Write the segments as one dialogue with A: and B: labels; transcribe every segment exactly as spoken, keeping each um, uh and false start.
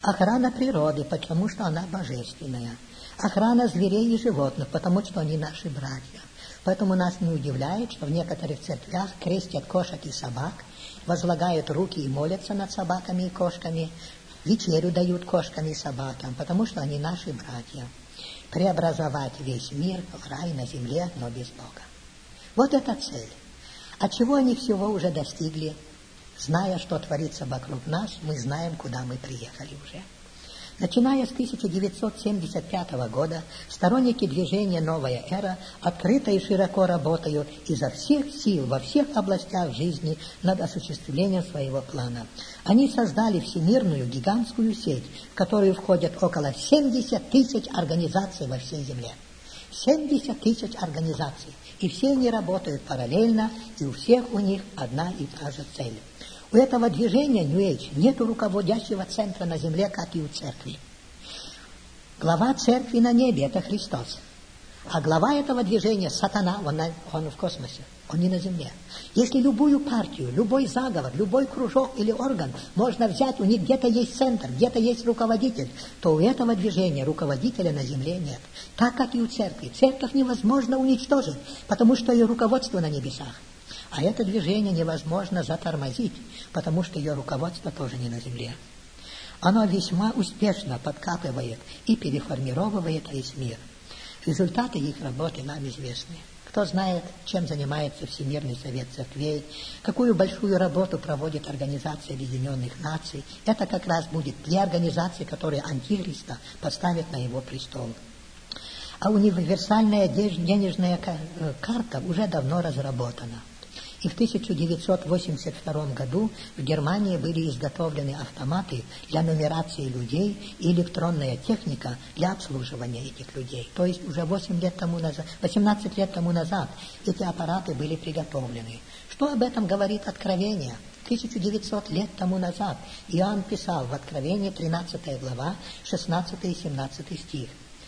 A: Охрана природы, потому что она божественная. Охрана зверей и животных, потому что они наши братья. Поэтому нас не удивляет, что в некоторых церквях крестят кошек и собак, возлагают руки и молятся над собаками и кошками, вечерю дают кошкам и собакам, потому что они наши братья. Преобразовать весь мир в рай на земле, но без Бога. Вот это цель. От чего они всего уже достигли? Зная, что творится вокруг нас, мы знаем, куда мы приехали уже. Начиная с тысяча девятьсот семьдесят пятого года, сторонники движения «Новая эра» открыто и широко работают изо всех сил во всех областях жизни над осуществлением своего плана. Они создали всемирную гигантскую сеть, в которую входят около семьдесят тысяч организаций во всей земле. семьдесят тысяч организаций. И все они работают параллельно, и у всех у них одна и та же цель. У этого движения New Age нет руководящего центра на земле, как и у церкви. Глава церкви на небе – это Христос. А глава этого движения – сатана, он, на, он в космосе, он не на земле. Если любую партию, любой заговор, любой кружок или орган можно взять, у них где-то есть центр, где-то есть руководитель, то у этого движения руководителя на земле нет. Так, как и у церкви. Церковь невозможно уничтожить, потому что ее руководство на небесах. А это движение невозможно затормозить, потому что ее руководство тоже не на земле. Оно весьма успешно подкапывает и переформировывает весь мир. Результаты их работы нам известны. Кто знает, чем занимается Всемирный совет церквей, какую большую работу проводит Организация Объединенных Наций, это как раз будет те организации, которые Антихриста поставят на его престол. А универсальная денежная карта уже давно разработана. И в тысяча девятьсот восемьдесят втором году в Германии были изготовлены автоматы для нумерации людей и электронная техника для обслуживания этих людей. То есть уже восемь лет тому назад, восемнадцать лет тому назад эти аппараты были приготовлены. Что об этом говорит Откровение? тысяча девятьсот лет тому назад Иоанн писал в Откровении тринадцатая глава, шестнадцатый и семнадцатый стих.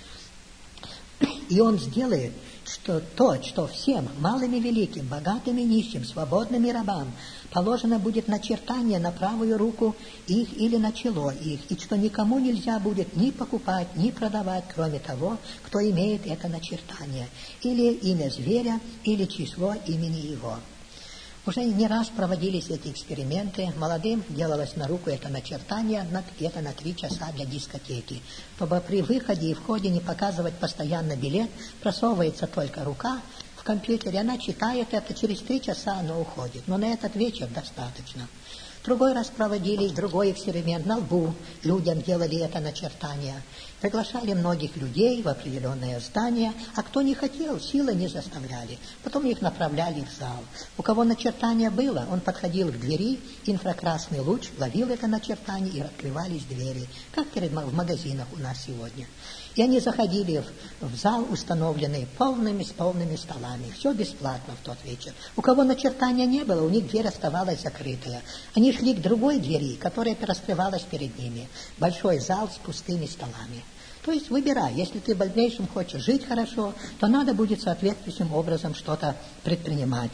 A: И он сделает что то, что всем, малым и великим, богатым и нищим, свободным и рабам, положено будет начертание на правую руку их или на чело их, и что никому нельзя будет ни покупать, ни продавать, кроме того, кто имеет это начертание, или имя зверя, или число имени его. Уже не раз проводились эти эксперименты. Молодым делалось на руку это начертание на, где-то на три часа для дискотеки. Чтобы при выходе и входе не показывать постоянно билет, просовывается только рука в компьютере, она читает это, через три часа оно уходит. Но на этот вечер достаточно. Другой раз проводили другой эксперимент на лбу. Людям делали это начертание. Приглашали многих людей в определенное здание, а кто не хотел, силой не заставляли. Потом их направляли в зал. У кого начертание было, он подходил к двери, инфракрасный луч ловил это начертание, и открывались двери, как перед, в магазинах у нас сегодня. И они заходили в, в зал, установленный полными, с полными столами. Все бесплатно в тот вечер. У кого начертания не было, у них дверь оставалась закрытая. Они шли к другой двери, которая раскрывалась перед ними. Большой зал с пустыми столами. То есть выбирай, если ты в дальнейшем хочешь жить хорошо, то надо будет соответствующим образом что-то предпринимать.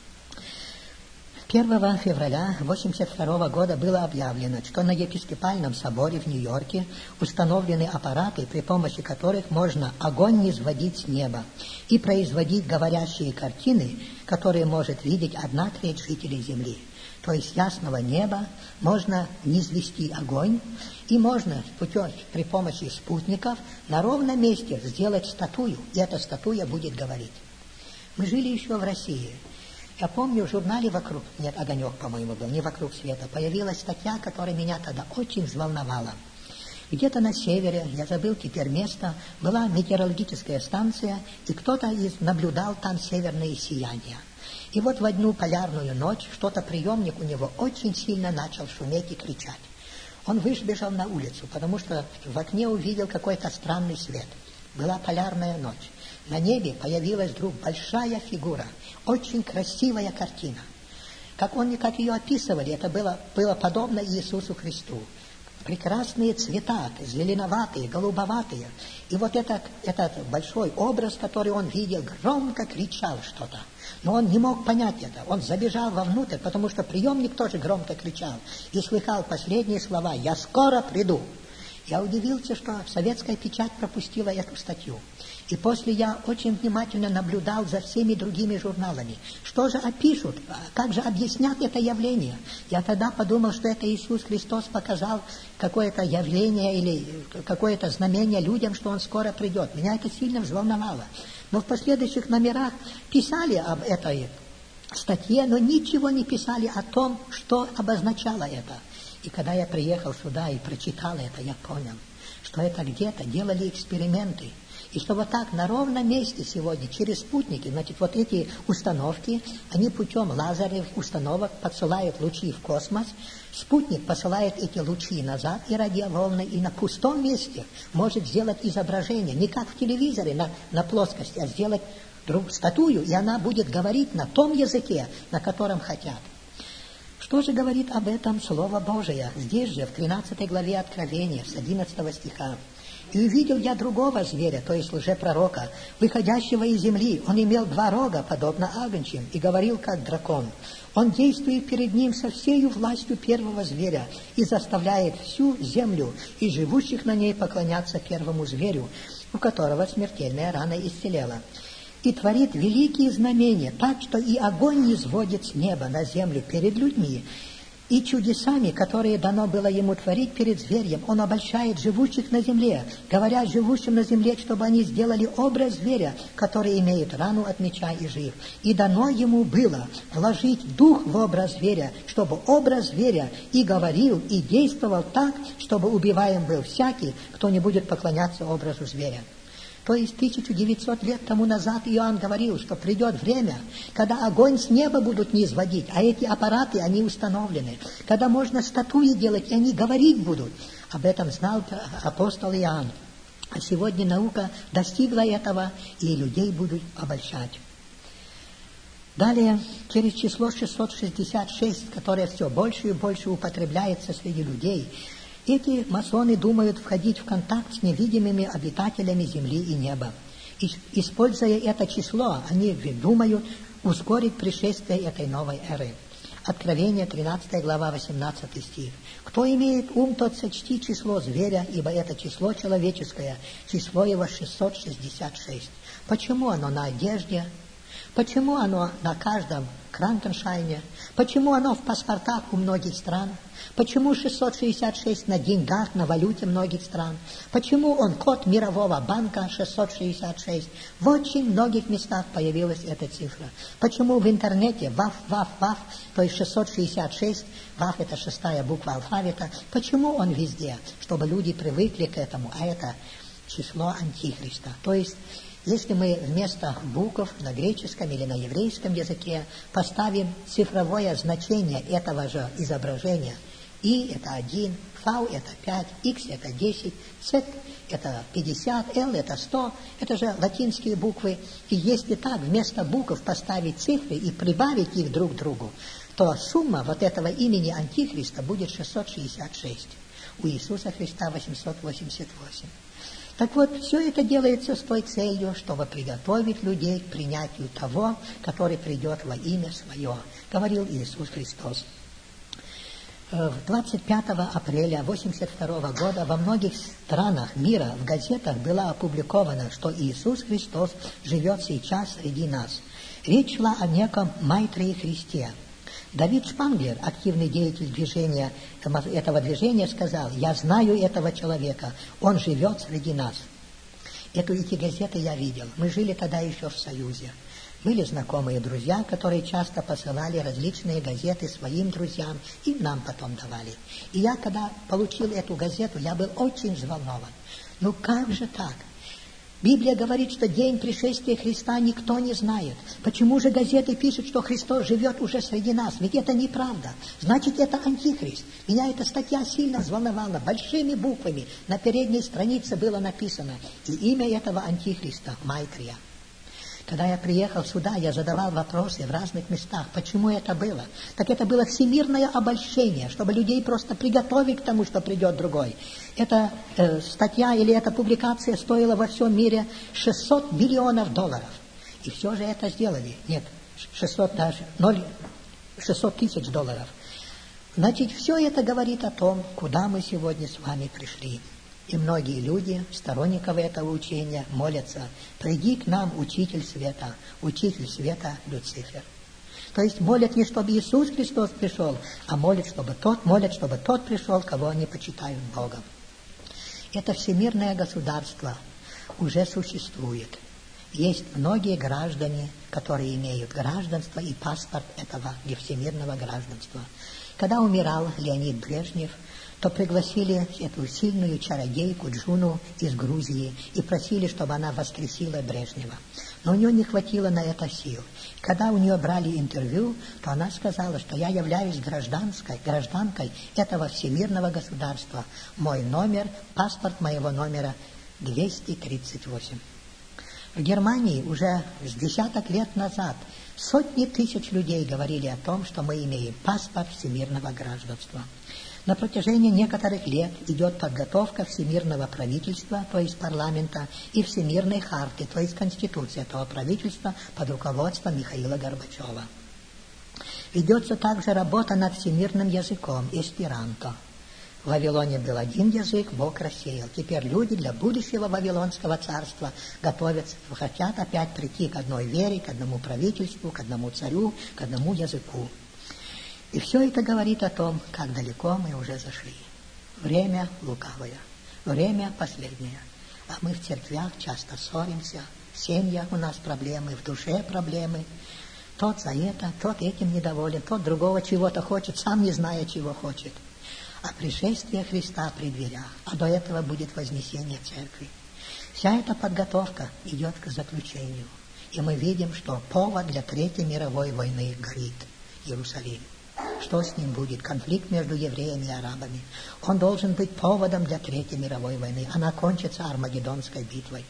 A: первого февраля тысяча девятьсот восемьдесят второго года было объявлено, что на епископальном соборе в Нью-Йорке установлены аппараты, при помощи которых можно огонь низводить с неба и производить говорящие картины, которые может видеть одна треть жителей Земли. То есть ясного неба можно низвести огонь, и можно путем, при помощи спутников на ровном месте сделать статую, и эта статуя будет говорить. Мы жили еще в России. Я помню, в журнале «Вокруг», нет, «Огонек», по-моему, был, не «Вокруг света», появилась статья, которая меня тогда очень взволновала. Где-то на севере, я забыл теперь место, была метеорологическая станция, и кто-то из, наблюдал там северные сияния. И вот в одну полярную ночь что-то приемник у него очень сильно начал шуметь и кричать. Он выбежал на улицу, потому что в окне увидел какой-то странный свет. Была полярная ночь. На небе появилась вдруг большая фигура, очень красивая картина. Как, он, как ее описывали, это было, было подобно Иисусу Христу. Прекрасные цвета, зеленоватые, голубоватые. И вот этот, этот большой образ, который он видел, громко кричал что-то. Но он не мог понять это. Он забежал вовнутрь, потому что приемник тоже громко кричал. И слыхал последние слова: «Я скоро приду». Я удивился, что советская печать пропустила эту статью. И после я очень внимательно наблюдал за всеми другими журналами. Что же опишут, как же объяснят это явление? Я тогда подумал, что это Иисус Христос показал какое-то явление или какое-то знамение людям, что Он скоро придет. Меня это сильно взволновало. Но в последующих номерах писали об этой статье, но ничего не писали о том, что обозначало это. И когда я приехал сюда и прочитал это, я понял, что это где-то делали эксперименты. И что вот так на ровном месте сегодня, через спутники, значит, вот эти установки, они путем лазерных установок посылают лучи в космос, спутник посылает эти лучи назад и радиоволны, и на пустом месте может сделать изображение, не как в телевизоре на, на плоскости, а сделать друг, статую, и она будет говорить на том языке, на котором хотят. Что же говорит об этом Слово Божие? Здесь же, в тринадцатой главе Откровения, с одиннадцатого стиха. «И увидел я другого зверя, то есть лжепророка, выходящего из земли. Он имел два рога, подобно агнчим, и говорил, как дракон. Он действует перед ним со всею властью первого зверя и заставляет всю землю и живущих на ней поклоняться первому зверю, у которого смертельная рана исцелела. И творит великие знамения, так что и огонь не сводит с неба на землю перед людьми, и чудесами, которые дано было ему творить перед зверем, он обольщает живущих на земле, говоря живущим на земле, чтобы они сделали образ зверя, который имеет рану от меча и жив. И дано ему было вложить дух в образ зверя, чтобы образ зверя и говорил, и действовал так, чтобы убиваем был всякий, кто не будет поклоняться образу зверя». То есть тысяча девятьсот лет тому назад Иоанн говорил, что придет время, когда огонь с неба будут не изводить, а эти аппараты, они установлены, когда можно статуи делать, и они говорить будут. Об этом знал апостол Иоанн. А сегодня наука достигла этого, и людей будут обольщать. Далее, через число шестьсот шестьдесят шесть, которое все больше и больше употребляется среди людей, эти масоны думают входить в контакт с невидимыми обитателями земли и неба. И, используя это число, они думают ускорить пришествие этой новой эры. Откровение, тринадцатая глава, восемнадцатый стих. «Кто имеет ум, тот сочти число зверя, ибо это число человеческое, число его шестьсот шестьдесят шесть». Почему оно на одежде? Почему оно на каждом кранкеншайне? Почему оно в паспортах у многих стран? Почему шестьсот шестьдесят шесть на деньгах, на валюте многих стран? Почему он код мирового банка шестьсот шестьдесят шесть? В очень многих местах появилась эта цифра. Почему в интернете ваф, ваф, ваф, то есть шестьсот шестьдесят шесть, ваф это шестая буква алфавита, почему он везде? Чтобы люди привыкли к этому, а это число Антихриста. То есть, если мы вместо букв на греческом или на еврейском языке поставим цифровое значение этого же изображения, И это один, фау это пять, икс это десять, Z это пятьдесят, L это сто, это же латинские буквы. И если так вместо букв поставить цифры и прибавить их друг к другу, то сумма вот этого имени Антихриста будет шестьсот шестьдесят шесть. У Иисуса Христа восемьсот восемьдесят восемь. Так вот, все это делается с той целью, чтобы приготовить людей к принятию того, который придет во имя Свое, говорил Иисус Христос. двадцать пятого апреля восемьдесят второго года во многих странах мира в газетах было опубликовано, что Иисус Христос живет сейчас среди нас. Речь шла о неком Майтреи Христе. Давид Шпанглер, активный деятель движения, этого движения, сказал: «Я знаю этого человека, он живет среди нас». Эту, эти газеты я видел. Мы жили тогда еще в Союзе. Были знакомые друзья, которые часто посылали различные газеты своим друзьям и нам потом давали. И я, когда получил эту газету, я был очень взволнован. Ну как же так? Библия говорит, что день пришествия Христа никто не знает. Почему же газеты пишут, что Христос живет уже среди нас? Ведь это неправда. Значит, это Антихрист. Меня эта статья сильно взволновала. Большими буквами на передней странице было написано. И имя этого Антихриста – Майтрея. Когда я приехал сюда, я задавал вопросы в разных местах. Почему это было? Так это было всемирное обольщение, чтобы людей просто приготовить к тому, что придет другой. Эта э, статья или эта публикация стоила во всем мире шестьсот миллионов долларов. И все же это сделали. Нет, шестьсот даже, ноль, шестьсот тысяч долларов. Значит, все это говорит о том, куда мы сегодня с вами пришли. И многие люди, сторонников этого учения, молятся: «Приди к нам, Учитель света, Учитель света Люцифер». То есть молят не чтобы Иисус Христос пришел, а молят, чтобы тот, молят, чтобы тот пришел, кого они почитают Богом. Это всемирное государство уже существует. Есть многие граждане, которые имеют гражданство и паспорт этого всемирного гражданства. Когда умирал Леонид Брежнев, то пригласили эту сильную чародейку Джуну из Грузии и просили, чтобы она воскресила Брежнева. Но у нее не хватило на это сил. Когда у нее брали интервью, то она сказала, что я являюсь гражданской, гражданкой этого всемирного государства. Мой номер, паспорт моего номера двести тридцать восемь. В Германии уже с десяток лет назад сотни тысяч людей говорили о том, что мы имеем паспорт всемирного гражданства. На протяжении некоторых лет идет подготовка всемирного правительства, то есть парламента, и всемирной харты, то есть конституции этого правительства под руководством Михаила Горбачева. Ведется также работа над всемирным языком, эсперанто. В Вавилоне был один язык, Бог рассеял. Теперь люди для будущего Вавилонского царства готовятся, хотят опять прийти к одной вере, к одному правительству, к одному царю, к одному языку. И все это говорит о том, как далеко мы уже зашли. Время лукавое, время последнее. А мы в церквях часто ссоримся, в семьях у нас проблемы, в душе проблемы. Тот за это, тот этим недоволен, тот другого чего-то хочет, сам не зная, чего хочет. А пришествие Христа при дверях, а до этого будет вознесение церкви. Вся эта подготовка идет к заключению. И мы видим, что повод для Третьей мировой войны горит Иерусалим. Что с ним будет? Конфликт между евреями и арабами. Он должен быть поводом для Третьей мировой войны. Она кончится Армагеддонской битвой.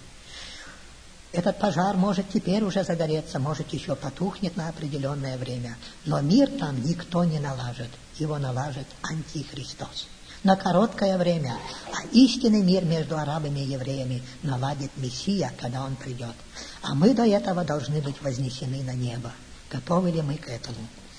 A: Этот пожар может теперь уже загореться, может еще потухнет на определенное время. Но мир там никто не налажит. Его налажит Антихристос. На короткое время. А истинный мир между арабами и евреями наладит Мессия, когда он придет. А мы до этого должны быть вознесены на небо. Готовы ли мы к этому?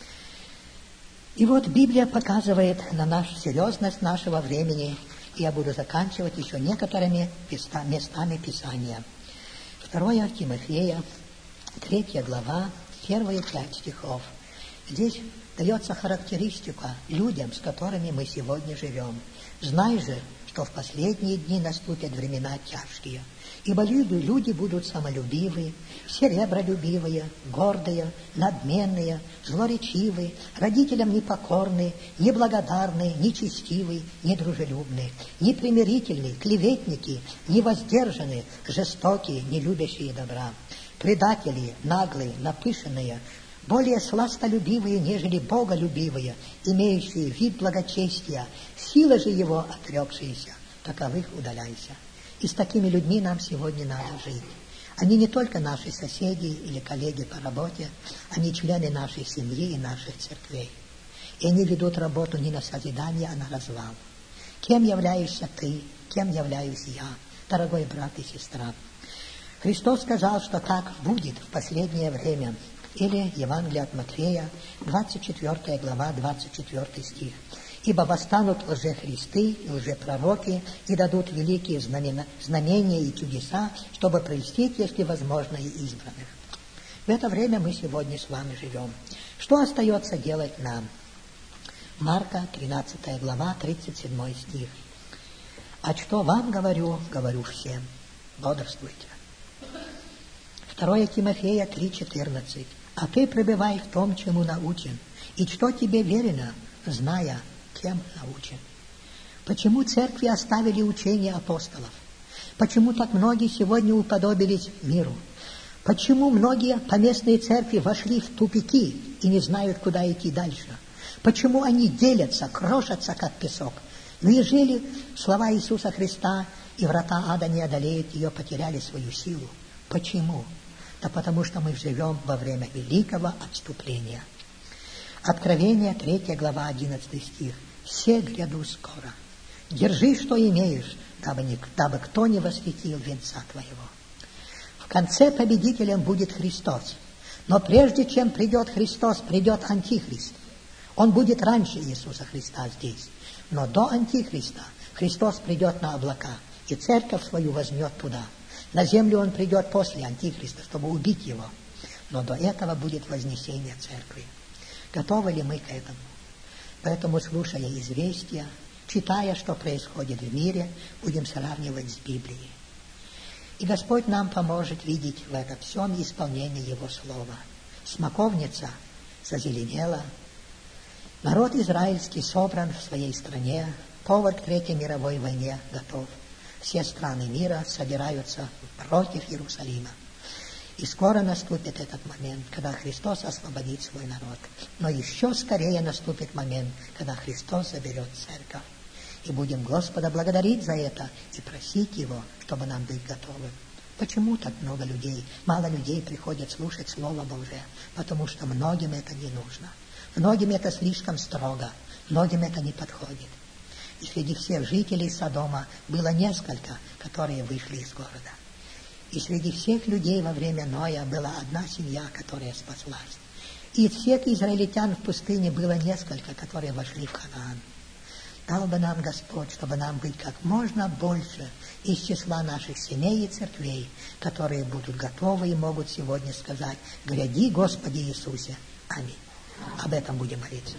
A: И вот Библия показывает на нашу серьезность нашего времени, и я буду заканчивать еще некоторыми местами Писания. Второе Тимофея, третья глава, первые пять стихов. Здесь дается характеристика людям, с которыми мы сегодня живем. «Знай же, что в последние дни наступят времена тяжкие, ибо люди будут самолюбивые, серебролюбивые, гордые, надменные, злоречивые, родителям непокорные, неблагодарные, нечестивые, недружелюбные, непримирительные, клеветники, невоздержанные, жестокие, не любящие добра, предатели, наглые, напыщенные, более сластолюбивые, нежели боголюбивые, имеющие вид благочестия, сила же его отрекшиеся, таковых удаляйся». И с такими людьми нам сегодня надо жить. Они не только наши соседи или коллеги по работе, они члены нашей семьи и наших церквей. И они ведут работу не на созидание, а на развал. Кем являешься ты, кем являюсь я, дорогой брат и сестра? Христос сказал, что так будет в последнее время. Или Евангелие от Матфея, двадцать четвёртая глава, двадцать четвёртый стих. «Ибо восстанут лжехристы и лжепророки, и дадут великие знамена, знамения и чудеса, чтобы прельстить, если возможно, и избранных». В это время мы сегодня с вами живем. Что остается делать нам? Марка, тринадцатая глава, тридцать седьмой стих. «А что вам говорю, говорю всем. Бодрствуйте». Второе Тимофея три четырнадцать. «А ты пребывай в том, чему научен, и что тебе верено, зная, кем научен». Почему церкви оставили учение апостолов? Почему так многие сегодня уподобились миру? Почему многие поместные церкви вошли в тупики и не знают, куда идти дальше? Почему они делятся, крошатся, как песок? Но ежели слова Иисуса Христа и врата ада не одолеют ее, потеряли свою силу. Почему? Да потому что мы живем во время великого отступления. Откровение, третья глава, одиннадцатый стих. «Все гряду скоро. Держи, что имеешь, дабы, не, дабы кто не восхитил венца твоего». В конце победителем будет Христос. Но прежде чем придет Христос, придет Антихрист. Он будет раньше Иисуса Христа здесь. Но до Антихриста Христос придет на облака. и церковь свою возьмет туда. На землю он придет после Антихриста, чтобы убить его. Но до этого будет вознесение церкви. Готовы ли мы к этому? Поэтому, слушая известия, читая, что происходит в мире, будем сравнивать с Библией. И Господь нам поможет видеть в этом всем исполнение Его Слова. Смоковница зазеленела, народ израильский собран в своей стране, повод к Третьей мировой войне готов. Все страны мира собираются против Иерусалима. И скоро наступит этот момент, когда Христос освободит свой народ. Но еще скорее наступит момент, когда Христос заберет церковь. И будем Господа благодарить за это и просить Его, чтобы нам быть готовым. Почему так много людей, мало людей приходят слушать Слово Божие? Потому что многим это не нужно. Многим это слишком строго, многим это не подходит. И среди всех жителей Содома было несколько, которые вышли из города. И среди всех людей во время Ноя была одна семья, которая спаслась. И из всех израильтян в пустыне было несколько, которые вошли в Ханаан. Дал бы нам Господь, чтобы нам быть как можно больше из числа наших семей и церквей, которые будут готовы и могут сегодня сказать: «Гряди, Господи Иисусе». Аминь. Об этом будем молиться.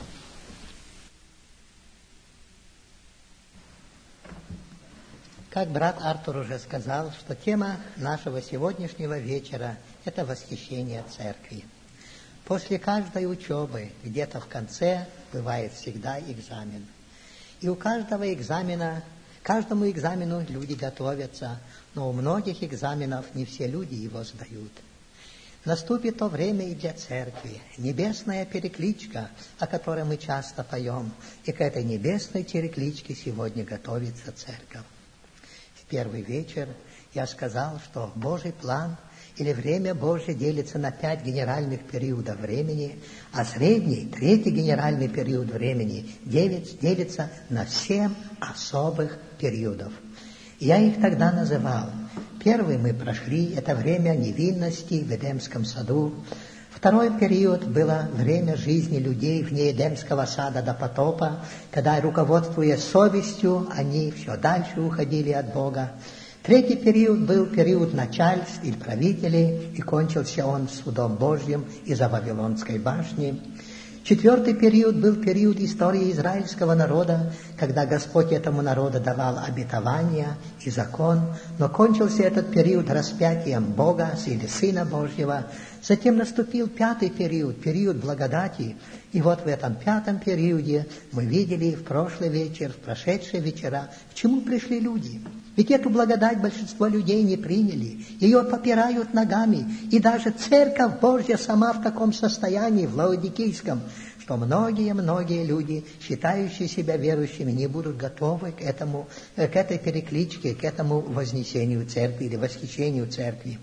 A: Как брат Артур уже сказал, что тема нашего сегодняшнего вечера – это восхищение церкви. После каждой учебы, где-то в конце, бывает всегда экзамен. И у каждого экзамена, каждому экзамену люди готовятся, но у многих экзаменов не все люди его сдают. Наступит то время и для церкви, небесная перекличка, о которой мы часто поем, и к этой небесной перекличке сегодня готовится церковь. В первый вечер я сказал, что Божий план или время Божье делится на пять генеральных периодов времени, а средний, третий генеральный период времени делится на семь особых периодов. Я их тогда называл. Первый мы прошли, это время невинности в Эдемском саду. Второй период было время жизни людей вне Эдемского сада до потопа, когда, руководствуясь совестью, они все дальше уходили от Бога. Третий период был период начальств и правителей, и кончился он судом Божьим из-за Вавилонской башни. Четвертый период был период истории израильского народа, когда Господь этому народу давал обетования и закон, но кончился этот период распятием Бога или Сына Божьего. Затем наступил пятый период, период благодати, и вот в этом пятом периоде мы видели в прошлый вечер, в прошедшие вечера, к чему пришли люди. Ведь эту благодать большинство людей не приняли, ее попирают ногами, и даже Церковь Божья сама в таком состоянии, в Лаодикийском, что многие-многие люди, считающие себя верующими, не будут готовы к этому, к этой перекличке, к этому вознесению церкви или восхищению церкви.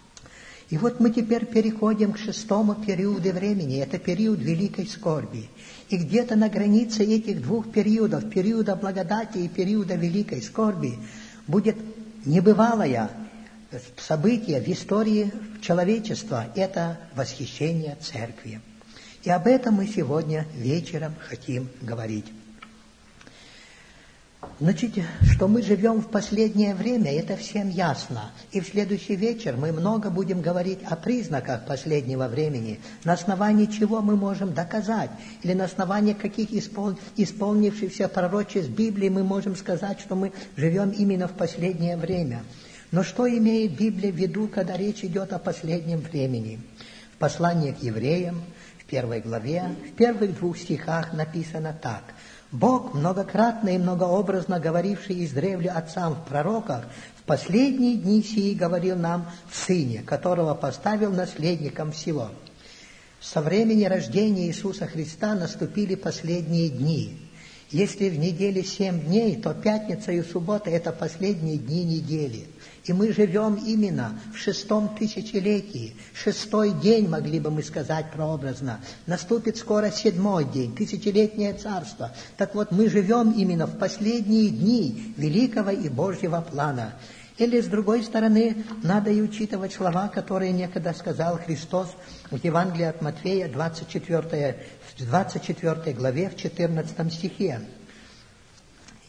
A: И вот мы теперь переходим к шестому периоду времени, это период великой скорби. И где-то на границе этих двух периодов, периода благодати и периода великой скорби, будет небывалое событие в истории человечества, это восхищение церкви. И об этом мы сегодня вечером хотим говорить. Значит, что мы живем в последнее время, это всем ясно. И в следующий вечер мы много будем говорить о признаках последнего времени, на основании чего мы можем доказать, или на основании каких испол... исполнившихся пророчеств Библии мы можем сказать, что мы живем именно в последнее время. Но что имеет Библия в виду, когда речь идет о последнем времени? В послании к евреям, в первой главе, в первых двух стихах написано так: «Бог, многократно и многообразно говоривший издревле отцам в пророках, в последние дни сии говорил нам в Сыне, которого поставил наследником всего». Со времени рождения Иисуса Христа наступили последние дни. Если в неделе семь дней, то пятница и суббота – это последние дни недели. И мы живем именно в шестом тысячелетии. Шестой день, могли бы мы сказать прообразно. Наступит скоро седьмой день, тысячелетнее царство. Так вот, мы живем именно в последние дни великого и Божьего плана. Или, с другой стороны, надо и учитывать слова, которые некогда сказал Христос в Евангелии от Матфея, двадцать четвёртой, в двадцать четвёртой главе, в четырнадцатом стихе.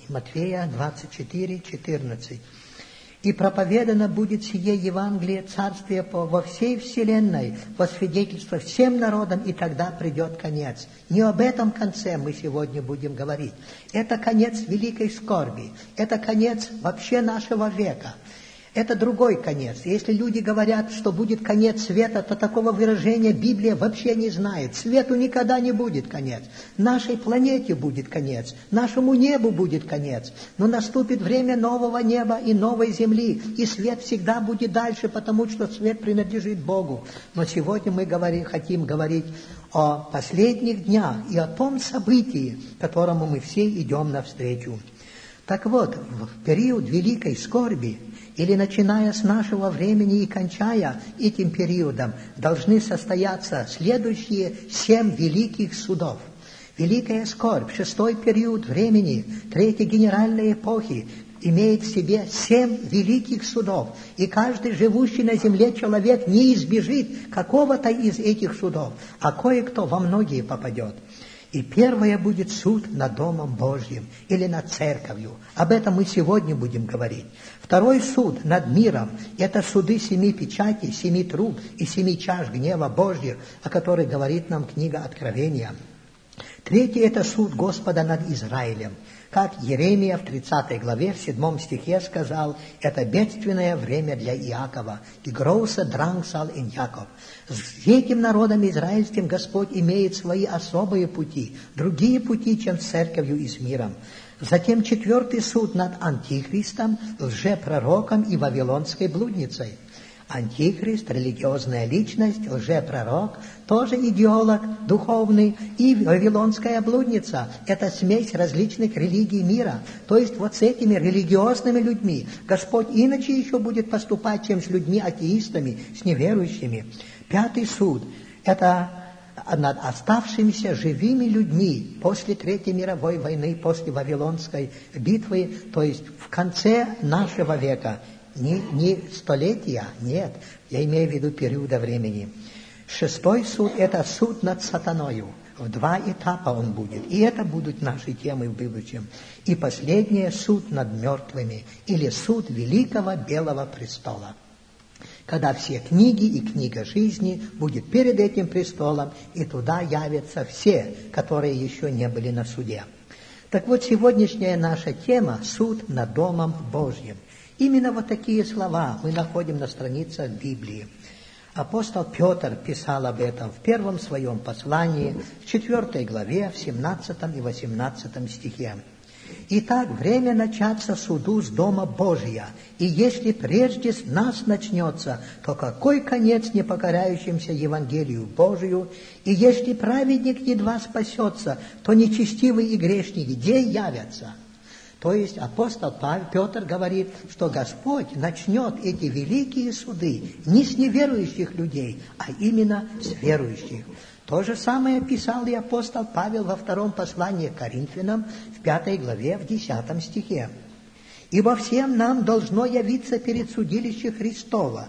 A: Матфея двадцать четыре, четырнадцать. «И проповедано будет сие Евангелие Царствия во всей вселенной, во свидетельство всем народам, и тогда придет конец». Не об этом конце мы сегодня будем говорить. Это конец великой скорби, это конец вообще нашего века. Это другой конец. Если люди говорят, что будет конец света, то такого выражения Библия вообще не знает. Свету никогда не будет конец. Нашей планете будет конец. Нашему небу будет конец. Но наступит время нового неба и новой земли. И свет всегда будет дальше, потому что свет принадлежит Богу. Но сегодня мы говорим, хотим говорить о последних днях и о том событии, которому мы все идем навстречу. Так вот, в период великой скорби, или начиная с нашего времени и кончая этим периодом, должны состояться следующие семь великих судов. Великая скорбь, шестой период времени, третьей генеральной эпохи, имеет в себе семь великих судов, и каждый живущий на земле человек не избежит какого-то из этих судов, а кое-кто во многие попадет. И первое будет суд над Домом Божьим или над Церковью. Об этом мы сегодня будем говорить. Второй суд над миром – это суды семи печатей, семи труб и семи чаш гнева Божьих, о которых говорит нам книга Откровения. Третий – это суд Господа над Израилем. Как Иеремия в тридцатой главе, в седьмом стихе сказал, это бедственное время для Иакова, и große Drangsal in Jakob. С этим народом израильским Господь имеет свои особые пути, другие пути, чем с церковью и с миром. Затем четвертый суд над Антихристом, лжепророком и вавилонской блудницей. Антихрист, религиозная личность, лжепророк, тоже идеолог духовный, и вавилонская блудница – это смесь различных религий мира. То есть вот с этими религиозными людьми Господь иначе еще будет поступать, чем с людьми-атеистами, с неверующими. Пятый суд – это над оставшимися живыми людьми после Третьей мировой войны, после Вавилонской битвы, то есть в конце нашего века. Не, не столетия, нет, я имею в виду периода времени. Шестой суд – это суд над сатаною. В два этапа он будет. И это будут наши темы в будущем. И последнее – суд над мертвыми, или суд Великого Белого Престола. Когда все книги и книга жизни будет перед этим престолом, и туда явятся все, которые еще не были на суде. Так вот, сегодняшняя наша тема – суд над Домом Божьим. Именно вот такие слова мы находим на страницах Библии. Апостол Петр писал об этом в первом своем послании, в четвертой главе, в семнадцатом и восемнадцатом стихе. «Итак, время начаться суду с Дома Божия, и если прежде с нас начнется, то какой конец непокоряющимся Евангелию Божию? И если праведник едва спасется, то нечестивый и грешник где явятся?» То есть апостол Петр говорит, что Господь начнет эти великие суды не с неверующих людей, а именно с верующих. То же самое писал и апостол Павел во втором послании к Коринфянам, в пятой главе, в десятом стихе. «Ибо всем нам должно явиться перед судилищем Христова,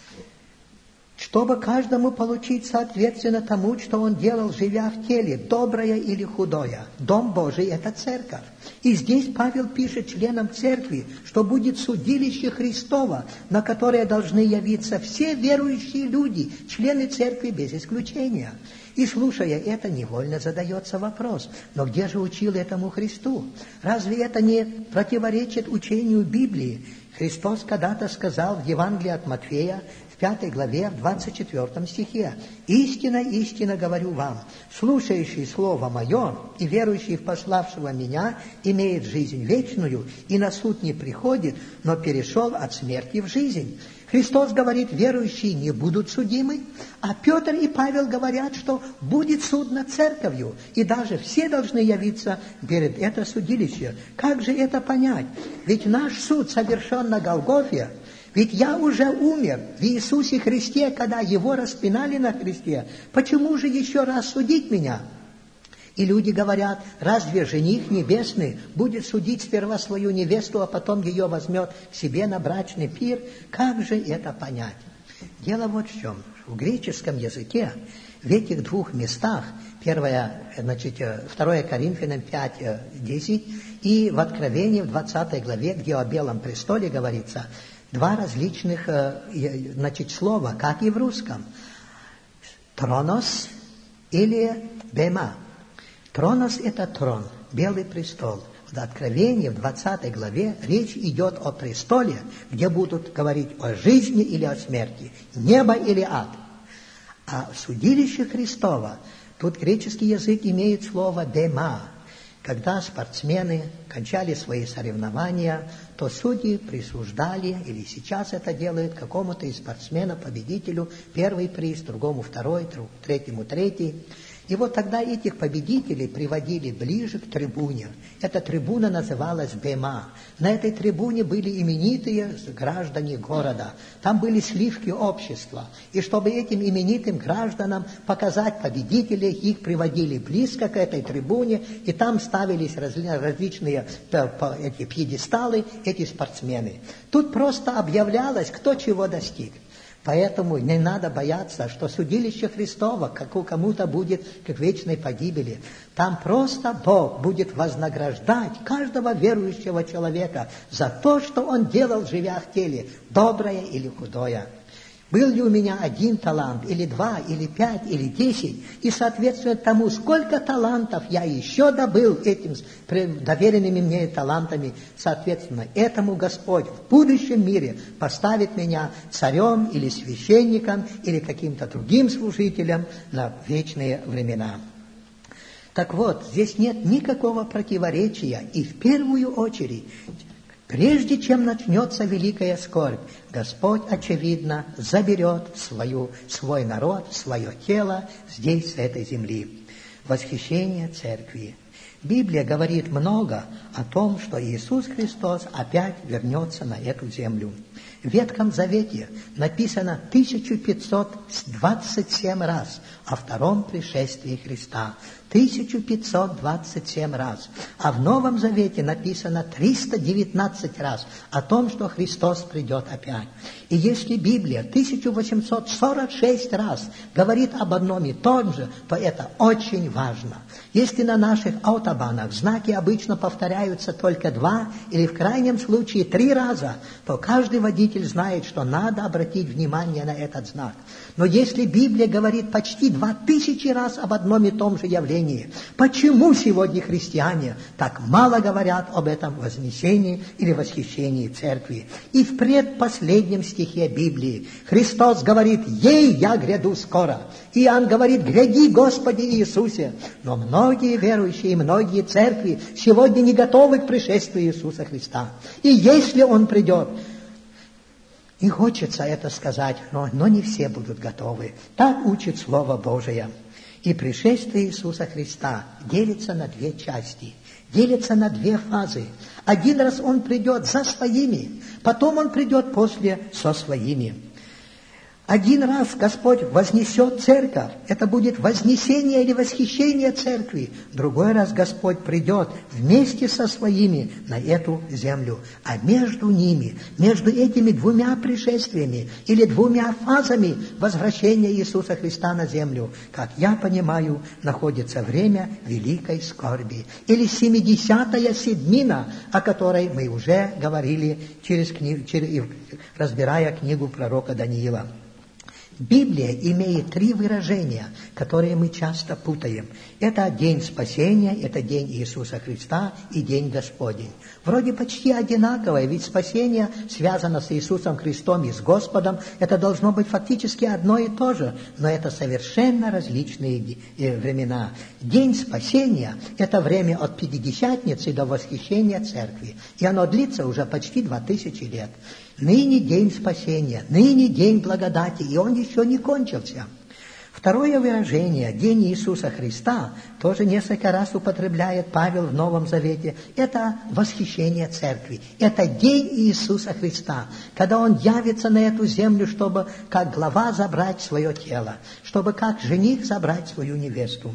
A: чтобы каждому получить соответственно тому, что он делал, живя в теле, доброе или худое». Дом Божий – это церковь. И здесь Павел пишет членам церкви, что будет судилище Христова, на которое должны явиться все верующие люди, члены церкви без исключения. И слушая это, невольно задается вопрос, но где же учил этому Христу? Разве это не противоречит учению Библии? Христос когда-то сказал в Евангелии от Матфея, в пятой главе, в двадцать четвёртом стихе: «Истинно, истинно говорю вам, слушающий Слово Мое и верующий в пославшего Меня имеет жизнь вечную, и на суд не приходит, но перешел от смерти в жизнь». Христос говорит, верующие не будут судимы, а Петр и Павел говорят, что будет суд над церковью, и даже все должны явиться перед это судилище. Как же это понять? Ведь наш суд совершен на Голгофе, ведь я уже умер в Иисусе Христе, когда Его распинали на кресте. Почему же еще раз судить меня? И люди говорят, разве жених небесный будет судить сперва свою невесту, а потом ее возьмет к себе на брачный пир? Как же это понять? Дело вот в чем. В греческом языке в этих двух местах, первое, значит, второе Коринфянам пять, десять, и в Откровении в двадцатой главе, где о Белом престоле говорится, два различных, значит, слова, как и в русском. Тронос или бема. Тронос – это трон, белый престол. В Откровении, в двадцатой главе, речь идет о престоле, где будут говорить о жизни или о смерти, небо или ад. А в судилище Христово, тут греческий язык имеет слово «бема». Когда спортсмены кончали свои соревнования, то судьи присуждали, или сейчас это делают, какому-то из спортсменов, победителю, первый приз, другому второй, третьему третий. И вот тогда этих победителей приводили ближе к трибуне. Эта трибуна называлась бема. На этой трибуне были именитые граждане города. Там были сливки общества. И чтобы этим именитым гражданам показать победителей, их приводили близко к этой трибуне, и там ставились различные эти пьедесталы, эти спортсмены. Тут просто объявлялось, кто чего достиг. Поэтому не надо бояться, что судилище Христово кому-то будет как вечной погибели. Там просто Бог будет вознаграждать каждого верующего человека за то, что он делал, живя в теле, доброе или худое. Был ли у меня один талант, или два, или пять, или десять, и соответственно тому, сколько талантов я еще добыл этим доверенными мне талантами, соответственно, этому Господь в будущем мире поставит меня царем или священником, или каким-то другим служителем на вечные времена. Так вот, здесь нет никакого противоречия, и в первую очередь, прежде чем начнется великая скорбь, Господь, очевидно, заберет свою, свой народ, свое тело здесь, с этой земли. Восхищение церкви. Библия говорит много о том, что Иисус Христос опять вернется на эту землю. В Ветхом Завете написано тысяча пятьсот двадцать семь раз о втором пришествии Христа. тысяча пятьсот двадцать семь раз. А в Новом Завете написано триста девятнадцать раз о том, что Христос придет опять. И если Библия тысяча восемьсот сорок шесть раз говорит об одном и том же, то это очень важно. Если на наших автобанах знаки обычно повторяются только два или в крайнем случае три раза, то каждый водитель знает, что надо обратить внимание на этот знак. Но если Библия говорит почти два тысячи раз об одном и том же явлении, почему сегодня христиане так мало говорят об этом вознесении или восхищении церкви? И в предпоследнем стихе Библии Христос говорит: «Ей, я гряду скоро». Иоанн говорит: «Гряди, Господи Иисусе». Но многие верующие и многие церкви сегодня не готовы к пришествию Иисуса Христа. И если Он придет, и хочется это сказать, но, но не все будут готовы. Так учит Слово Божие. И пришествие Иисуса Христа делится на две части, делится на две фазы. Один раз Он придет за своими, потом Он придет после со своими. Один раз Господь вознесет церковь, это будет вознесение или восхищение церкви. Другой раз Господь придет вместе со своими на эту землю. А между ними, между этими двумя пришествиями или двумя фазами возвращения Иисуса Христа на землю, как я понимаю, находится время великой скорби. Или семидесятая седмина, о которой мы уже говорили, через книгу, через, разбирая книгу пророка Даниила. Библия имеет три выражения, которые мы часто путаем. Это день спасения, это день Иисуса Христа и день Господень. Вроде почти одинаковое, ведь спасение связано с Иисусом Христом и с Господом. Это должно быть фактически одно и то же, но это совершенно различные времена. День спасения – это время от Пятидесятницы до восхищения Церкви, и оно длится уже почти два тысячи лет. Ныне день спасения, ныне день благодати, и он еще не кончился. Второе выражение, день Иисуса Христа, тоже несколько раз употребляет Павел в Новом Завете. Это восхищение Церкви. Это день Иисуса Христа, когда Он явится на эту землю, чтобы как глава забрать свое тело, чтобы как жених забрать свою невесту.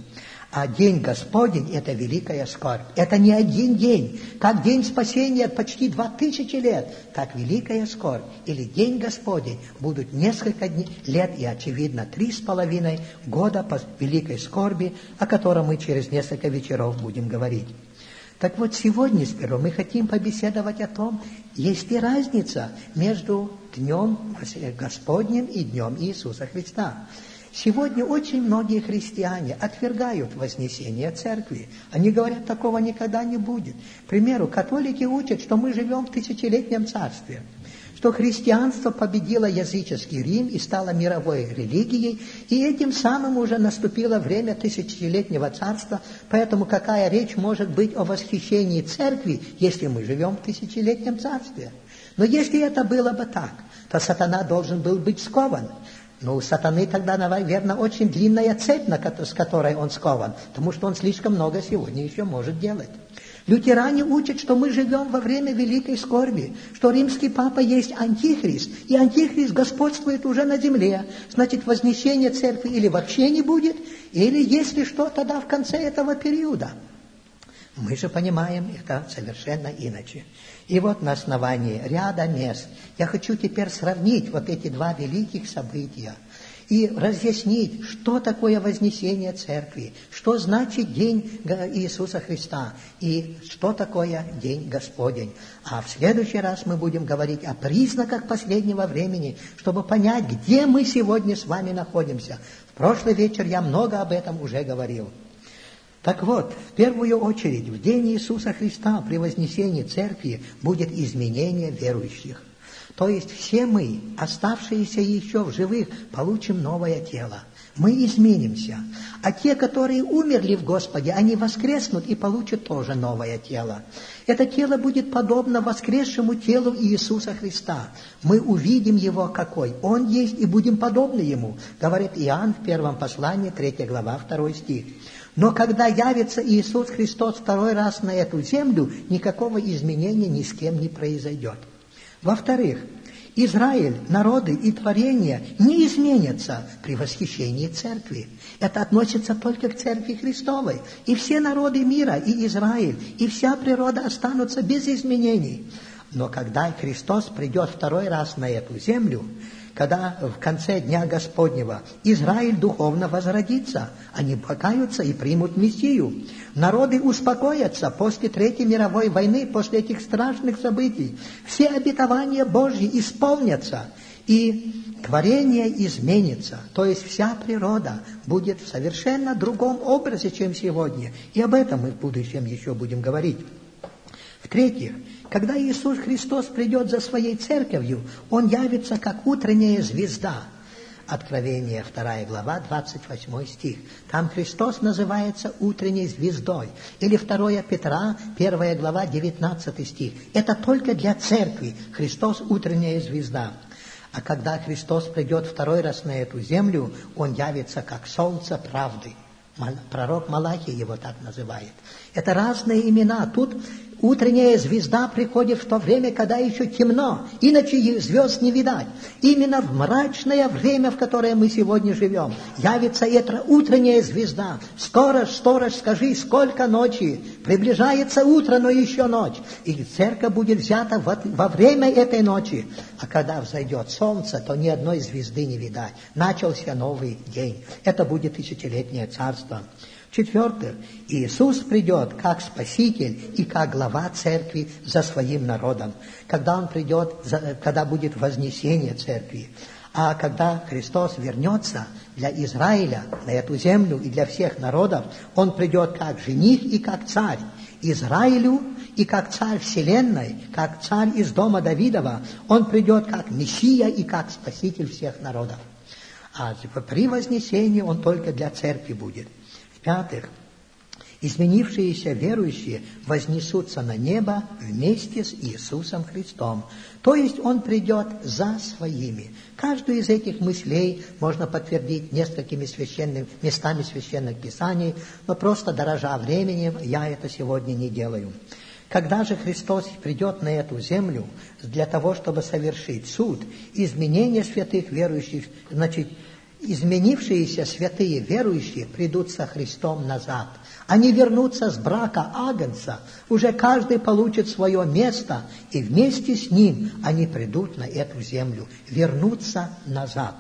A: А день Господень – это великая скорбь. Это не один день. Как день спасения почти два тысячи лет, так великая скорбь или день Господень будут несколько дней, лет и, очевидно, три с половиной года по великой скорби, о которой мы через несколько вечеров будем говорить. Так вот, сегодня сперва мы хотим побеседовать о том, есть ли разница между Днем Господним и Днем Иисуса Христа. Сегодня очень многие христиане отвергают вознесение церкви. Они говорят, такого никогда не будет. К примеру, католики учат, что мы живем в тысячелетнем царстве, что христианство победило языческий Рим и стало мировой религией, и этим самым уже наступило время тысячелетнего царства, поэтому какая речь может быть о восхищении церкви, если мы живем в тысячелетнем царстве? Но если это было бы так, то сатана должен был быть скован. Но у сатаны тогда, наверное, очень длинная цепь, с которой он скован, потому что он слишком много сегодня еще может делать. Лютеране учат, что мы живем во время великой скорби, что римский папа есть антихрист, и антихрист господствует уже на земле. Значит, вознесение церкви или вообще не будет, или если что, тогда в конце этого периода. Мы же понимаем это совершенно иначе. И вот на основании ряда мест я хочу теперь сравнить вот эти два великих события и разъяснить, что такое вознесение церкви, что значит День Иисуса Христа и что такое День Господень. А в следующий раз мы будем говорить о признаках последнего времени, чтобы понять, где мы сегодня с вами находимся. В прошлый вечер я много об этом уже говорил. Так вот, в первую очередь, в день Иисуса Христа при вознесении церкви будет изменение верующих. То есть все мы, оставшиеся еще в живых, получим новое тело. Мы изменимся. А те, которые умерли в Господе, они воскреснут и получат тоже новое тело. Это тело будет подобно воскресшему телу Иисуса Христа. Мы увидим Его какой. Он есть и будем подобны Ему, говорит Иоанн в первом послании, третья глава, второй стих. Но когда явится Иисус Христос второй раз на эту землю, никакого изменения ни с кем не произойдет. Во-вторых, Израиль, народы и творения не изменятся при восхищении церкви. Это относится только к церкви Христовой. И все народы мира, и Израиль, и вся природа останутся без изменений. Но когда Христос придет второй раз на эту землю, когда в конце Дня Господнего Израиль духовно возродится, они покаются и примут Мессию. Народы успокоятся после Третьей мировой войны, после этих страшных событий. Все обетования Божьи исполнятся, и творение изменится. То есть вся природа будет в совершенно другом образе, чем сегодня. И об этом мы в будущем еще будем говорить. В-третьих, когда Иисус Христос придет за своей церковью, Он явится как утренняя звезда. Откровение, вторая глава, двадцать восьмой стих. Там Христос называется утренней звездой. Или второе Петра, первая глава, девятнадцатый стих. Это только для церкви. Христос утренняя звезда. А когда Христос придет второй раз на эту землю, Он явится как солнце правды. Пророк Малахий его так называет. Это разные имена. Тут утренняя звезда приходит в то время, когда еще темно, иначе звезд не видать. Именно в мрачное время, в которое мы сегодня живем, явится эта утренняя звезда. Сторож, сторож, скажи, сколько ночи? Приближается утро, но еще ночь. И церковь будет взята во время этой ночи. А когда взойдет солнце, то ни одной звезды не видать. Начался новый день. Это будет тысячелетнее царство. В-четвертых, Иисус придет как Спаситель и как глава церкви за своим народом, когда Он придет, когда будет вознесение церкви. А когда Христос вернется для Израиля на эту землю и для всех народов, Он придет как жених и как царь. Израилю и как царь вселенной, как царь из дома Давидова, Он придет как Мессия и как Спаситель всех народов. А при вознесении Он только для церкви будет. В-пятых, изменившиеся верующие вознесутся на небо вместе с Иисусом Христом. То есть Он придет за своими. Каждую из этих мыслей можно подтвердить несколькими священными местами священных писаний, но просто дорожа временем я это сегодня не делаю. Когда же Христос придет на эту землю для того, чтобы совершить суд, изменение святых верующих, значит, изменившиеся святые верующие придут со Христом назад. Они вернутся с брака Агнца, уже каждый получит свое место, и вместе с ним они придут на эту землю, вернутся назад.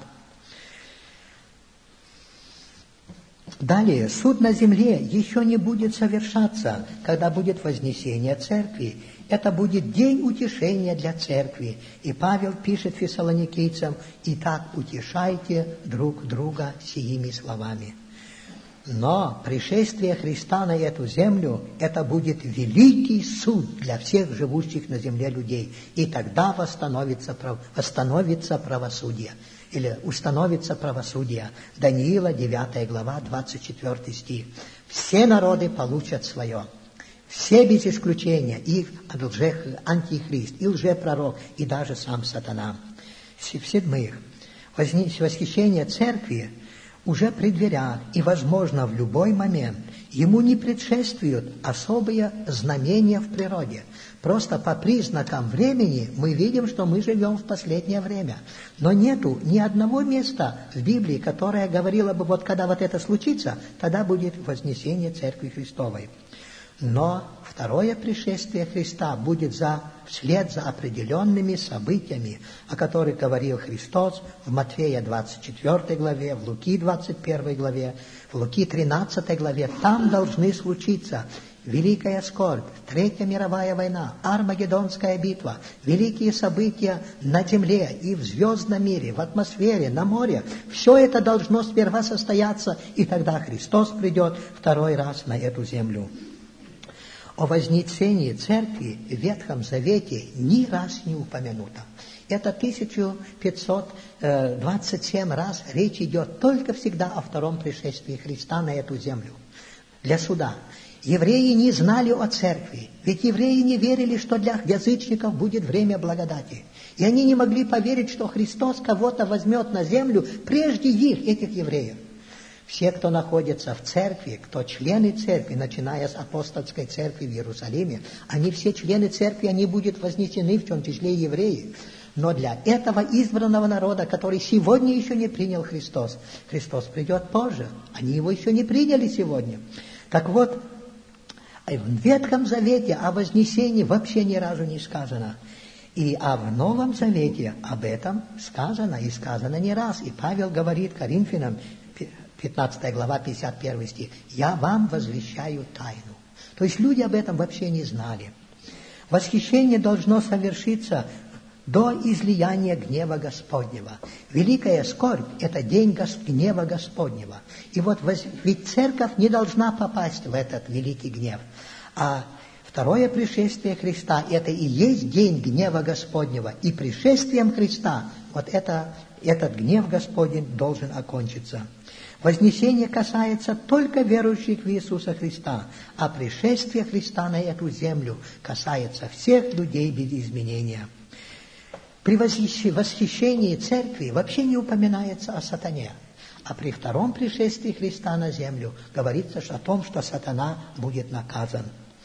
A: Далее, суд на земле еще не будет совершаться, когда будет вознесение церкви. Это будет день утешения для церкви. И Павел пишет фессалоникийцам: «Итак, утешайте друг друга сими словами». Но пришествие Христа на эту землю – это будет великий суд для всех живущих на земле людей. И тогда восстановится, восстановится правосудие. Или установится правосудие. Даниила, девятая глава, двадцать четвёртый стих. Все народы получат свое. Все без исключения. И лже, антихрист, и лжепророк, и даже сам сатана. В-седьмых, восхищение церкви уже при дверях, и, возможно, в любой момент. Ему не предшествуют особые знамения в природе. Просто по признакам времени мы видим, что мы живем в последнее время. Но нету ни одного места в Библии, которое говорило бы, вот когда вот это случится, тогда будет вознесение Церкви Христовой. Но второе пришествие Христа будет за, вслед за определенными событиями, о которых говорил Христос в Матфея двадцать четвёртой главе, в Луки двадцать первой главе, в Луки тринадцатой главе. Там должны случиться великая скорбь, Третья мировая война, Армагеддонская битва, великие события на земле и в звездном мире, в атмосфере, на море. Все это должно сперва состояться, и тогда Христос придет второй раз на эту землю. О вознесении церкви в Ветхом Завете ни раз не упомянуто. Это тысяча пятьсот двадцать семь раз речь идет только всегда о втором пришествии Христа на эту землю для суда. Евреи не знали о церкви, ведь евреи не верили, что для язычников будет время благодати. И они не могли поверить, что Христос кого-то возьмет на землю прежде их, этих евреев. Все, кто находится в церкви, кто члены церкви, начиная с апостольской церкви в Иерусалиме, они все члены церкви, они будут вознесены, в том числе и евреи. Но для этого избранного народа, который сегодня еще не принял Христос, Христос придет позже. Они его еще не приняли сегодня. Так вот, в Ветхом Завете о вознесении вообще ни разу не сказано. И а в Новом Завете об этом сказано, и сказано не раз. И Павел говорит Коринфянам, пятнадцатая глава, пятьдесят первый стих: «Я вам возвещаю тайну». То есть люди об этом вообще не знали. Восхищение должно совершиться до излияния гнева Господнего. Великая скорбь – это день гнева Господнего. И вот ведь церковь не должна попасть в этот великий гнев. А второе пришествие Христа – это и есть день гнева Господнего. И пришествием Христа вот это, этот гнев Господень должен окончиться. Вознесение касается только верующих в Иисуса Христа, а пришествие Христа на эту землю касается всех людей без изменения. При восхищении церкви вообще не упоминается о сатане, а при втором пришествии Христа на землю говорится о том, что сатана будет наказан.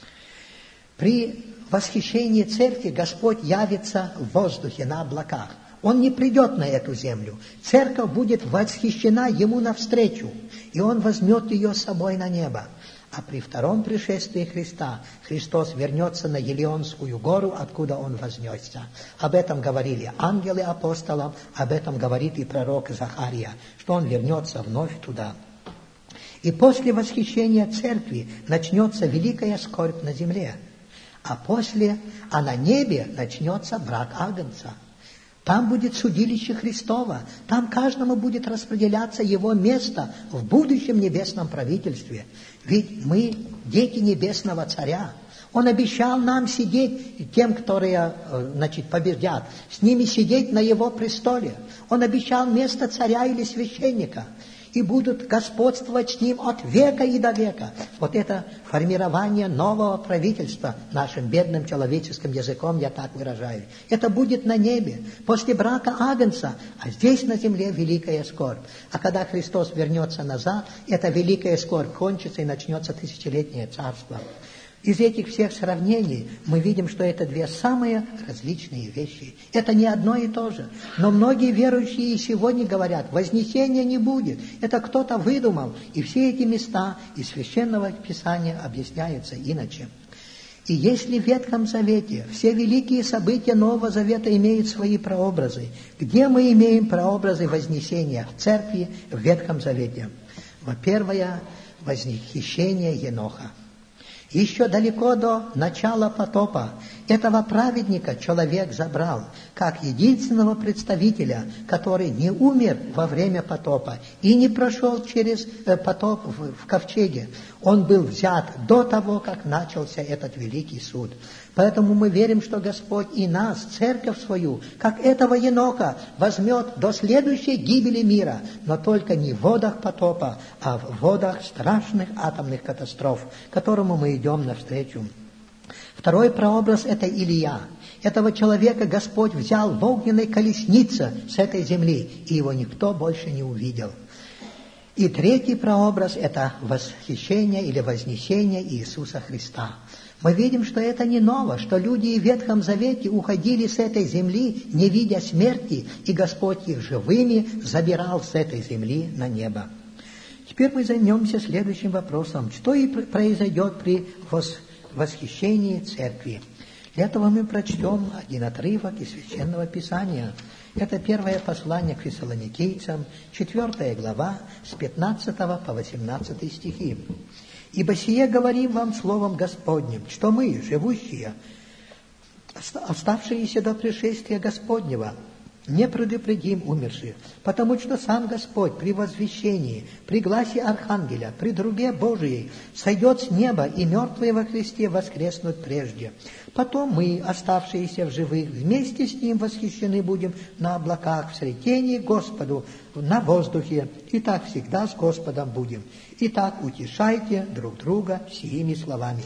A: При восхищении церкви Господь явится в воздухе на облаках. Он не придет на эту землю. Церковь будет восхищена Ему навстречу, и Он возьмет ее с собой на небо. А при втором пришествии Христа Христос вернется на Елеонскую гору, откуда Он вознесся. Об этом говорили ангелы апостолам, об этом говорит и пророк Захария, что Он вернется вновь туда. И после восхищения церкви начнется великая скорбь на земле, а после, а на небе начнется брак Агнца. Там будет судилище Христово, там каждому будет распределяться его место в будущем небесном правительстве. Ведь мы дети небесного царя. Он обещал нам сидеть, тем, которые, значит, победят, с ними сидеть на его престоле. Он обещал место царя или священника. И будут господствовать с ним от века и до века. Вот это формирование нового правительства, нашим бедным человеческим языком я так выражаю. Это будет на небе, после брака Агнца, а здесь на земле великая скорбь. А когда Христос вернется назад, эта великая скорбь кончится и начнется тысячелетнее царство. Из этих всех сравнений мы видим, что это две самые различные вещи. Это не одно и то же. Но многие верующие и сегодня говорят, вознесения не будет. Это кто-то выдумал. И все эти места из Священного Писания объясняются иначе. И если в Ветхом Завете все великие события Нового Завета имеют свои прообразы, где мы имеем прообразы вознесения в церкви в Ветхом Завете? Во-первых, восхищение Еноха. Еще далеко до начала потопа этого праведника человек забрал, как единственного представителя, который не умер во время потопа и не прошел через потоп в ковчеге. Он был взят до того, как начался этот великий суд. Поэтому мы верим, что Господь и нас, церковь свою, как этого Еноха, возьмет до следующей гибели мира, но только не в водах потопа, а в водах страшных атомных катастроф, которому мы идем навстречу. Второй прообраз – это Илия. Этого человека Господь взял в огненной колеснице с этой земли, и его никто больше не увидел. И третий прообраз – это восхищение или вознесение Иисуса Христа. Мы видим, что это не ново, что люди в Ветхом Завете уходили с этой земли, не видя смерти, и Господь их живыми забирал с этой земли на небо. Теперь мы займемся следующим вопросом. Что и произойдет при восхищении церкви? Для этого мы прочтем один отрывок из Священного Писания. Это первое послание к Фессалоникийцам, четвертая глава, с пятнадцатого по восемнадцатый стихи. «Ибо сие говорим вам словом Господним, что мы, живущие, оставшиеся до пришествия Господнего, не предупредим умерших, потому что сам Господь при возвещении, при гласе Архангеля, при трубе Божией сойдет с неба, и мертвые во Христе воскреснут прежде. Потом мы, оставшиеся в живых, вместе с Ним восхищены будем на облаках в сретении Господу, на воздухе, и так всегда с Господом будем. Итак, утешайте друг друга сими словами».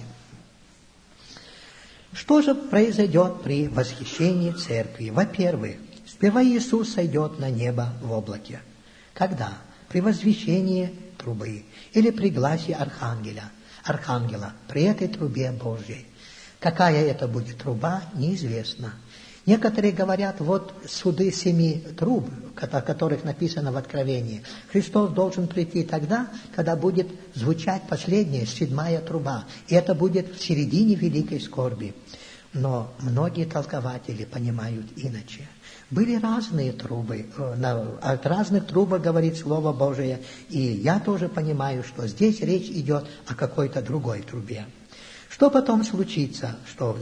A: Что же произойдет при восхищении церкви? Во-первых, сперва Иисус сойдет на небо в облаке. Когда? При возвещении трубы или при гласе архангела, архангела, при этой трубе Божьей. Какая это будет труба, неизвестно. Некоторые говорят, вот суды семи труб, о которых написано в Откровении. Христос должен прийти тогда, когда будет звучать последняя, седьмая труба. И это будет в середине великой скорби. Но многие толкователи понимают иначе. Были разные трубы, от разных трубок говорит Слово Божие, и я тоже понимаю, что здесь речь идет о какой-то другой трубе. Что потом случится? Что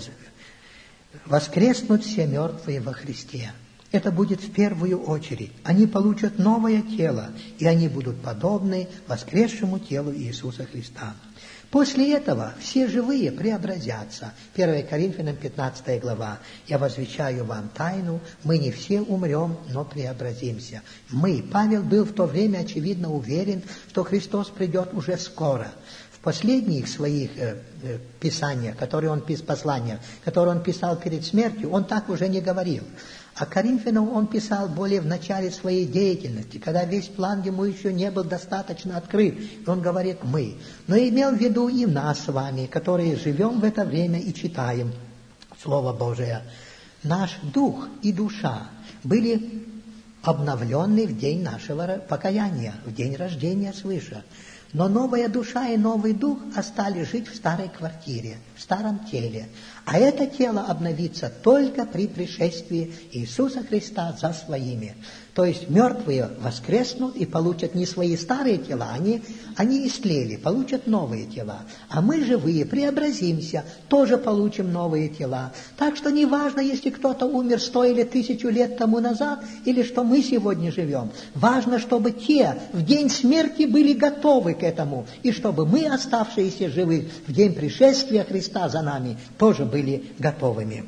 A: воскреснут все мертвые во Христе. Это будет в первую очередь. Они получат новое тело, и они будут подобны воскресшему телу Иисуса Христа. После этого все живые преобразятся. первое Коринфянам пятнадцатая глава. «Я возвещаю вам тайну, мы не все умрем, но преобразимся». Мы, Павел был в то время, очевидно, уверен, что Христос придет уже скоро. В последних своих э, э, писаниях, которые он писал, посланиях, которые он писал перед смертью, он так уже не говорил. А Коринфянам он писал более в начале своей деятельности, когда весь план ему еще не был достаточно открыт. И он говорит «мы». Но имел в виду и нас с вами, которые живем в это время и читаем Слово Божие. Наш дух и душа были обновлены в день нашего покаяния, в день рождения свыше. Но новая душа и новый дух остались жить в старой квартире, в старом теле. А это тело обновится только при пришествии Иисуса Христа за своими. То есть мертвые воскреснут и получат не свои старые тела, они, они истлели, получат новые тела. А мы, живые, преобразимся, тоже получим новые тела. Так что не важно, если кто-то умер сто или тысячу лет тому назад, или что мы сегодня живем. Важно, чтобы те в день смерти были готовы к этому, и чтобы мы, оставшиеся живы в день пришествия Христа за нами, тоже были готовыми.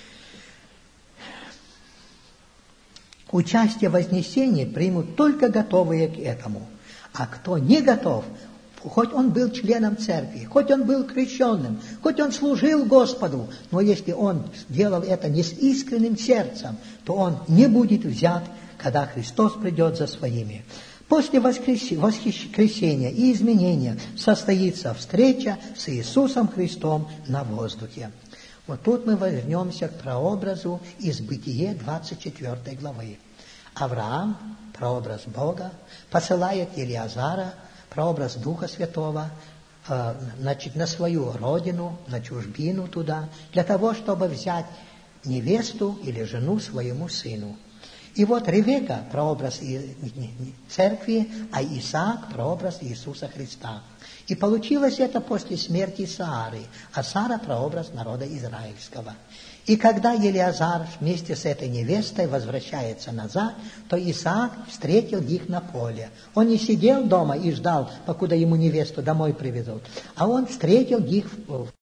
A: Участие в вознесении примут только готовые к этому. А кто не готов, хоть он был членом церкви, хоть он был крещенным, хоть он служил Господу, но если он делал это не с искренним сердцем, то он не будет взят, когда Христос придет за своими. После воскресения и изменения состоится встреча с Иисусом Христом на воздухе. Вот тут мы вернемся к прообразу из Бытие двадцать четвёртой главы. Авраам, прообраз Бога, посылает Елиазара, прообраз Духа Святого, э, значит, на свою родину, на чужбину туда, для того, чтобы взять невесту или жену своему сыну. И вот Ревека – прообраз церкви, а Исаак – прообраз Иисуса Христа. И получилось это после смерти Саары, а Сара – прообраз народа израильского. И когда Елиазар вместе с этой невестой возвращается назад, то Исаак встретил их на поле. Он не сидел дома и ждал, покуда ему невесту домой привезут, а он встретил их в